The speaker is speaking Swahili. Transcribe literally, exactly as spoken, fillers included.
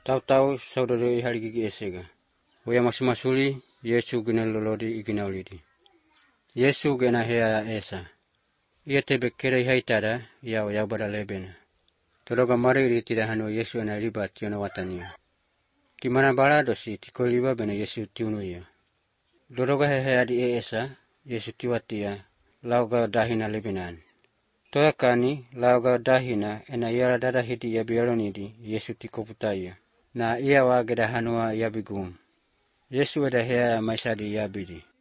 Tahu-tahu saudara hari gigi esega. Waya masuli Yesu gina lolodi igina ulidi. Yesu gina hea esa. Ia tebe kera ihaitada ia o yaubara lebena. Tologa mari iri tidak hanu Yesu ana riba tiona watania. Kimana balado si tiko riba bena Yesu tiunu ia. Doroga hea di esa Yesu tiwatia lauga dahina lebenan. Toya kani lauga dahina ena iara dada hiti ya biaronidi Yesu tiko putaya. Na ia wa geda hanua yabigum. Yesu ada hea maisadi yabidi.